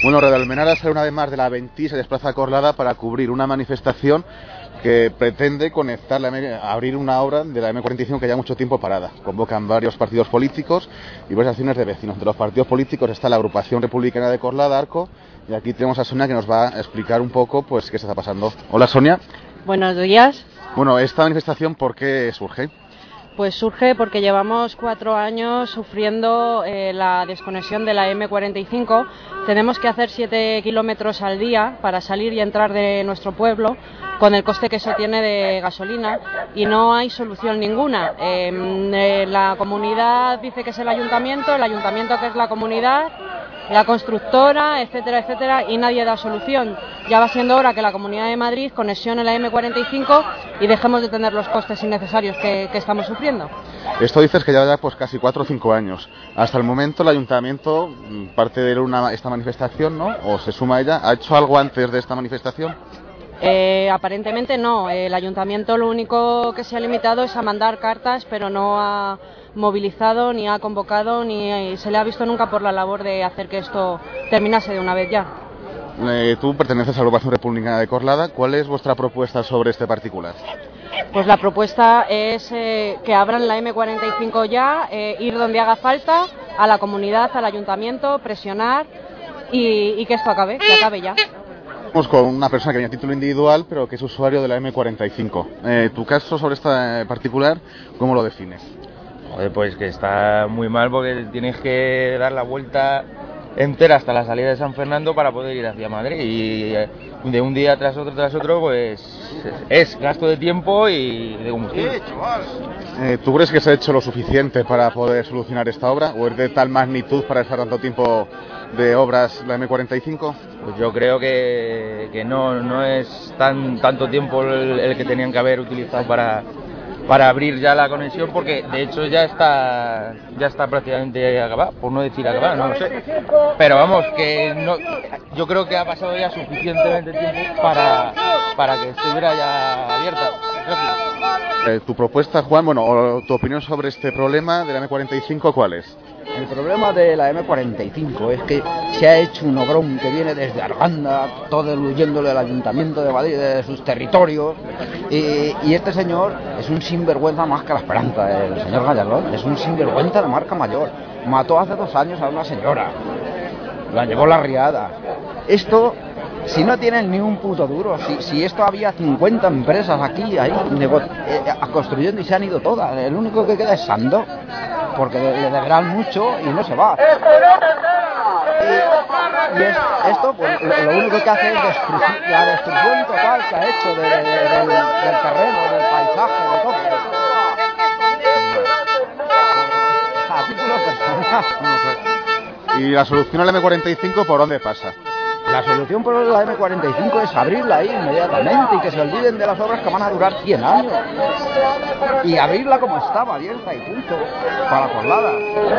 Bueno, Radio Almenara sale una vez más de la Aventí y se desplaza a Coslada para cubrir una manifestación que pretende conectar, abrir una obra de la M45 que lleva mucho tiempo parada. Convocan varios partidos políticos y varias acciones de vecinos. De los partidos políticos está la Agrupación Republicana de Coslada, ARCO, y aquí tenemos a Sonia que nos va a explicar un poco pues qué se está pasando. Hola, Sonia. Buenos días. Bueno, esta manifestación, ¿por qué surge? Pues surge porque llevamos 4 años sufriendo la desconexión de la M45. Tenemos que hacer 7 kilómetros al día para salir y entrar de nuestro pueblo, con el coste que eso tiene de gasolina, y no hay solución ninguna. La comunidad dice que es el ayuntamiento que es la comunidad, la constructora, etcétera, etcétera, y nadie da solución. Ya va siendo hora que la Comunidad de Madrid conexione la M45 y dejemos de tener los costes innecesarios que estamos sufriendo. Esto dices que lleva ya pues casi 4 o 5 años. Hasta el momento el ayuntamiento, parte de esta manifestación, ¿no?, o se suma a ella, ¿ha hecho algo antes de esta manifestación? Aparentemente no. El ayuntamiento lo único que se ha limitado es a mandar cartas, pero no ha movilizado, ni ha convocado, ni se le ha visto nunca por la labor de hacer que esto terminase de una vez ya. Tú perteneces a la Agrupación Republicana de Coslada. ¿Cuál es vuestra propuesta sobre este particular? Pues la propuesta es que abran la M45 ya, ir donde haga falta, a la comunidad, al ayuntamiento, presionar y que esto acabe, que acabe ya. Estamos con una persona que tiene título individual, pero que es usuario de la M45. Tu caso sobre esta particular, ¿cómo lo defines? Joder, pues que está muy mal porque tienes que dar la vuelta entera hasta la salida de San Fernando para poder ir hacia Madrid, y de un día tras otro pues es gasto de tiempo y de combustible. ¿Tú crees que se ha hecho lo suficiente para poder solucionar esta obra, o es de tal magnitud para estar tanto tiempo de obras la M45? Pues yo creo que no es tanto tiempo el que tenían que haber utilizado para abrir ya la conexión, porque de hecho ya está prácticamente acabada, por no decir acabada, no lo sé. Pero vamos, que no, yo creo que ha pasado ya suficientemente tiempo para que estuviera ya abierta. Tu propuesta, Juan, o tu opinión sobre este problema de la M45, ¿cuál es? El problema de la M45 es que se ha hecho un obrón que viene desde Arganda, todo huyéndole al Ayuntamiento de Madrid, de sus territorios, y este señor es un sinvergüenza más que la esperanza. El señor Gallardón es un sinvergüenza de marca mayor. Mató hace 2 años a una señora, la llevó la riada. Esto, si no tienen ni un puto duro, si esto había 50 empresas aquí, ahí, construyendo, y se han ido todas, el único que queda es Sando, porque le deberán mucho y no se va. Y esto, pues lo único que hace es la destrucción total que ha hecho del terreno, del paisaje, de todo. A título personal. ¿Y la solución a la M45 por dónde pasa? La solución por la M45 es abrirla ahí inmediatamente y que se olviden de las obras que van a durar 100 años. Y abrirla como estaba, abierta y punto, para Coslada.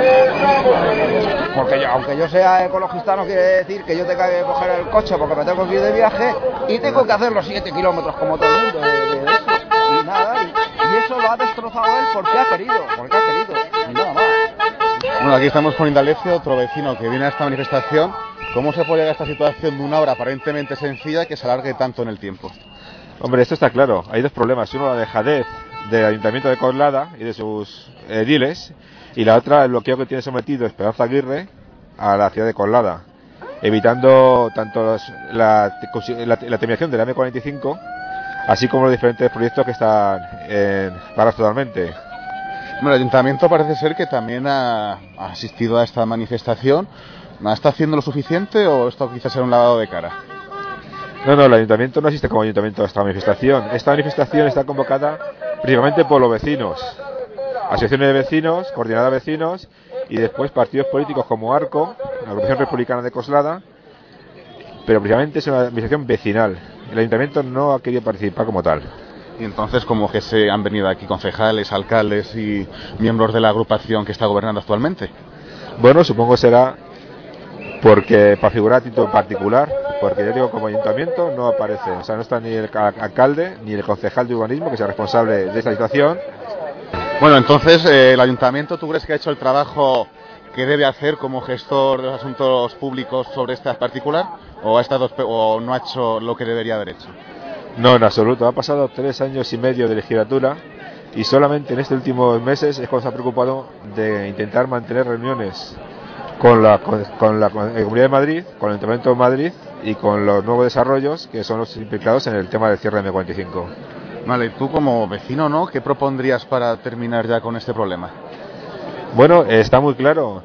Porque aunque yo sea ecologista, no quiere decir que yo tenga que coger el coche porque me tengo que ir de viaje y tengo que hacer los 7 kilómetros como todo el mundo de eso. Y nada, y eso lo ha destrozado él porque ha querido, y nada más. Bueno, aquí estamos con Indalecio, otro vecino que viene a esta manifestación. ¿Cómo se puede llegar a esta situación de una obra aparentemente sencilla que se alargue tanto en el tiempo? Hombre, esto está claro. Hay 2 problemas. Uno, la dejadez del Ayuntamiento de Coslada y de sus ediles, y la otra, el bloqueo que tiene sometido Esperanza Aguirre a la ciudad de Coslada, evitando tanto la terminación de la M45, así como los diferentes proyectos que están parados totalmente. Bueno, el Ayuntamiento parece ser que también ha asistido a esta manifestación. ¿Está haciendo lo suficiente o esto quizás será un lavado de cara? No, el Ayuntamiento no existe como Ayuntamiento a esta manifestación. Esta manifestación está convocada principalmente por los vecinos, asociaciones de vecinos, coordinada de vecinos, y después partidos políticos como ARCO, la Agrupación Republicana de Coslada, pero principalmente es una manifestación vecinal. El Ayuntamiento no ha querido participar como tal. Y entonces, ¿cómo que se han venido aquí concejales, alcaldes y miembros de la agrupación que está gobernando actualmente? Bueno, supongo será porque para figurar a título particular, porque ya digo, como ayuntamiento no aparece, o sea, no está ni el alcalde ni el concejal de urbanismo, que es el responsable de esta situación. Bueno, entonces, ¿el ayuntamiento tú crees que ha hecho el trabajo qué debe hacer como gestor de los asuntos públicos sobre esta particular, o no ha hecho lo que debería haber hecho? No, en absoluto. Ha pasado 3 años y medio de legislatura y solamente en estos últimos meses es cuando se ha preocupado de intentar mantener reuniones con la Comunidad de Madrid, con el Ayuntamiento de Madrid y con los nuevos desarrollos que son los implicados en el tema del cierre de M45. Vale, tú como vecino, ¿no? ¿Qué propondrías para terminar ya con este problema? Bueno, está muy claro.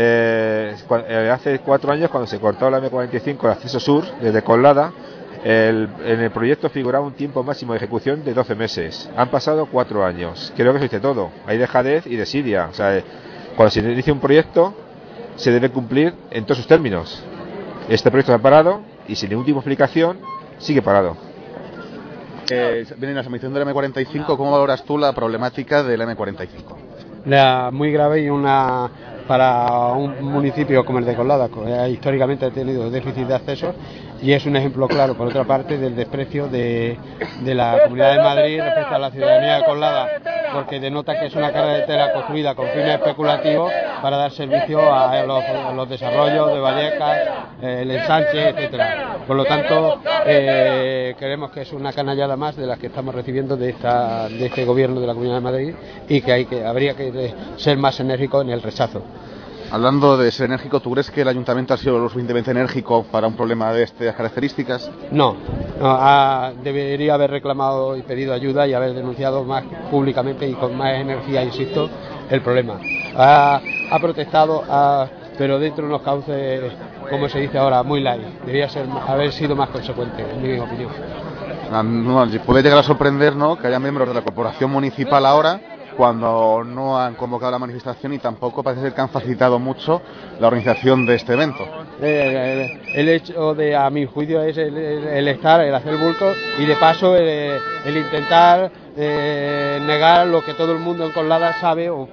Hace 4 años, cuando se cortó la M45, el acceso sur, desde Coslada, en el proyecto figuraba un tiempo máximo de ejecución de 12 meses. Han pasado 4 años. Creo que se dice todo. Hay dejadez y desidia. O sea, cuando se inicia un proyecto, se debe cumplir en todos sus términos. Este proyecto se ha parado y sin ningún tipo de explicación sigue parado. Viene la submisión de la M45, ¿cómo valoras tú la problemática de la M45? Muy grave y para un municipio como el de Coslada, que históricamente ha tenido déficit de acceso, y es un ejemplo claro, por otra parte, del desprecio de la Comunidad de Madrid respecto a la ciudadanía de Coslada, porque denota que es una carretera construida con fines especulativos para dar servicio a los desarrollos de Vallecas, el ensanche, etcétera. Por lo tanto, creemos que es una canallada más de las que estamos recibiendo de este gobierno de la Comunidad de Madrid, y que habría que ser más enérgico en el rechazo. Hablando de ser enérgico, ¿tú crees que el ayuntamiento ha sido lo suficientemente enérgico para un problema de estas características? No, debería haber reclamado y pedido ayuda y haber denunciado más públicamente y con más energía, insisto, el problema. Ha protestado, pero dentro de unos cauces, como se dice ahora, muy light. Debería haber sido más consecuente, en mi opinión. Puede llegar a sorprender, ¿no?, que haya miembros de la corporación municipal ahora, cuando no han convocado la manifestación, y tampoco parece ser que han facilitado mucho la organización de este evento. El hecho de, a mi juicio, es el estar, el hacer bulto, y de paso el intentar negar lo que todo el mundo en Coslada sabe, o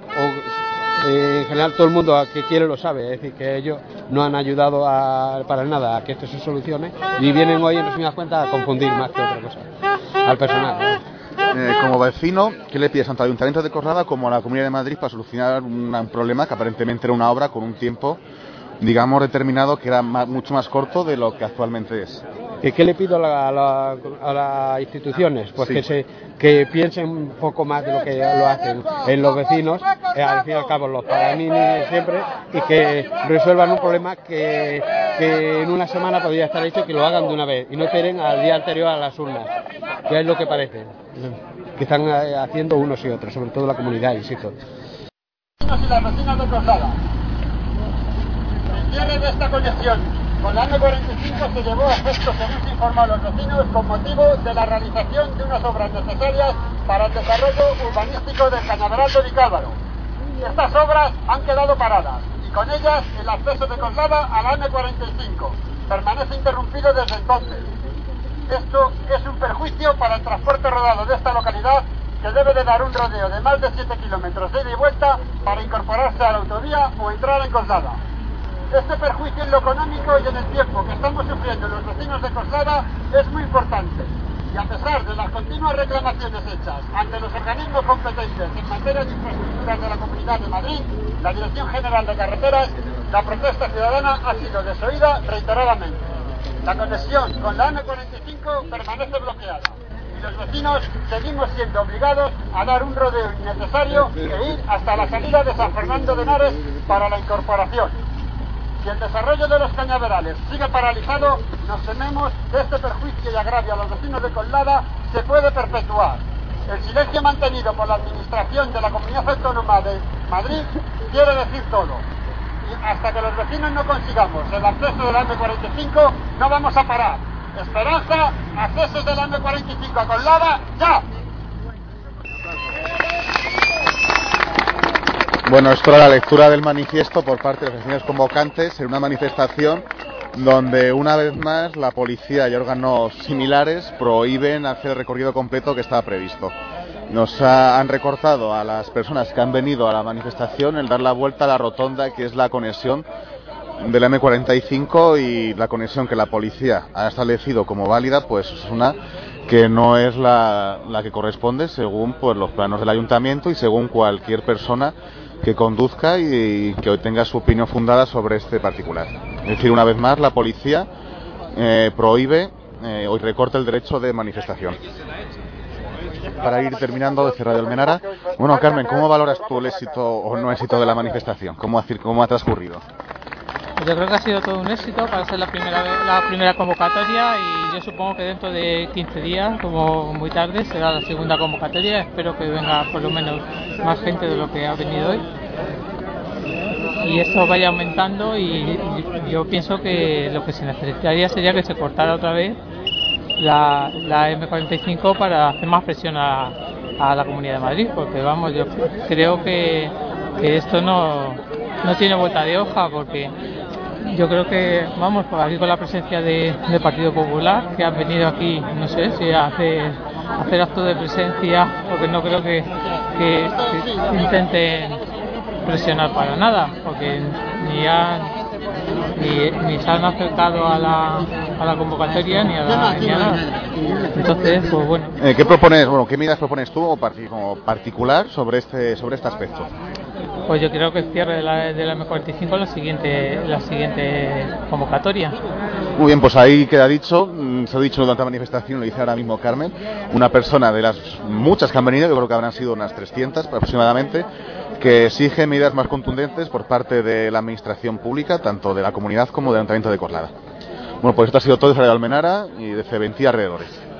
en general todo el mundo que quiere lo sabe. Es decir, que ellos no han ayudado para nada a que esto se solucione, y vienen hoy, en resumidas cuentas, a confundir más que otra cosa al personal, ¿no? Como vecino, ¿qué le pides tanto al Ayuntamiento de Coslada como a la Comunidad de Madrid para solucionar un problema que aparentemente era una obra con un tiempo, digamos, determinado, que era mucho más corto de lo que actualmente es? ¿Qué le pido a las instituciones? Pues sí, que piensen un poco más de lo que lo hacen en los vecinos, al fin y al cabo los pagan siempre, y que resuelvan un problema que en una semana podría estar hecho, que lo hagan de una vez y no esperen al día anterior a las urnas, que es lo que parece que están haciendo unos y otros, sobre todo la comunidad, insisto. Y las vecinas de Coslada. El cierre de esta conexión con la M45 se llevó a efecto, según se informó a los vecinos, con motivo de la realización de unas obras necesarias para el desarrollo urbanístico del Cañaveral de Vicálvaro. Estas obras han quedado paradas, y con ellas el acceso de Coslada a la M45 permanece interrumpido desde entonces. Esto es un perjuicio para el transporte rodado de esta localidad, que debe de dar un rodeo de más de 7 kilómetros de ida y vuelta para incorporarse a la autovía o entrar en Coslada. Este perjuicio en lo económico y en el tiempo que estamos sufriendo los vecinos de Coslada es muy importante, y a pesar de las continuas reclamaciones hechas ante los organismos competentes en materia de infraestructuras de la Comunidad de Madrid, la Dirección General de Carreteras, la protesta ciudadana ha sido desoída reiteradamente. La conexión con la M45 permanece bloqueada, y los vecinos seguimos siendo obligados a dar un rodeo innecesario e ir hasta la salida de San Fernando de Henares para la incorporación. Si el desarrollo de los cañaverales sigue paralizado, nos tememos que este perjuicio y agravio a los vecinos de Coslada se puede perpetuar. El silencio mantenido por la Administración de la Comunidad Autónoma de Madrid quiere decir todo. Y hasta que los vecinos no consigamos el acceso de la M45, no vamos a parar. Esperanza, accesos de la M45 a Coslada, ¡ya! Bueno, esto era la lectura del manifiesto por parte de los vecinos convocantes en una manifestación donde, una vez más, la policía y órganos similares prohíben hacer el recorrido completo que estaba previsto. Han recortado a las personas que han venido a la manifestación el dar la vuelta a la rotonda, que es la conexión de la M45, y la conexión que la policía ha establecido como válida, pues es una que no es la que corresponde según, pues, los planos del ayuntamiento y según cualquier persona que conduzca y que tenga su opinión fundada sobre este particular. Es decir, una vez más, la policía prohíbe o recorta el derecho de manifestación. Para ir terminando, de Cerro de Almenara, bueno, Carmen, ¿cómo valoras tú el éxito o no éxito de la manifestación? ¿Cómo ha transcurrido? Yo creo que ha sido todo un éxito para ser la primera convocatoria, y yo supongo que dentro de 15 días, como muy tarde, será la segunda convocatoria. Espero que venga por lo menos más gente de lo que ha venido hoy y esto vaya aumentando, y yo pienso que lo que se necesitaría sería que se cortara otra vez la M45 para hacer más presión a la Comunidad de Madrid, porque vamos, yo creo que esto no tiene vuelta de hoja, porque yo creo que, vamos, aquí con la presencia del Partido Popular, que han venido aquí, no sé si a hacer actos de presencia, porque no creo que intenten presionar para nada, porque ni se han acercado a la convocatoria ni a nada. Entonces, pues bueno. ¿Qué propones? Bueno, ¿qué medidas propones tú como particular sobre este aspecto? Pues yo creo que el cierre de la M45 es la siguiente convocatoria. Muy bien, pues ahí queda dicho. Se ha dicho durante la manifestación, lo dice ahora mismo Carmen, una persona de las muchas que han venido, yo creo que habrán sido unas 300 aproximadamente, que exige medidas más contundentes por parte de la administración pública, tanto de la comunidad como del Ayuntamiento de Coslada. Bueno, pues esto ha sido todo de Cerro de Almenara y de Ceventí alrededores.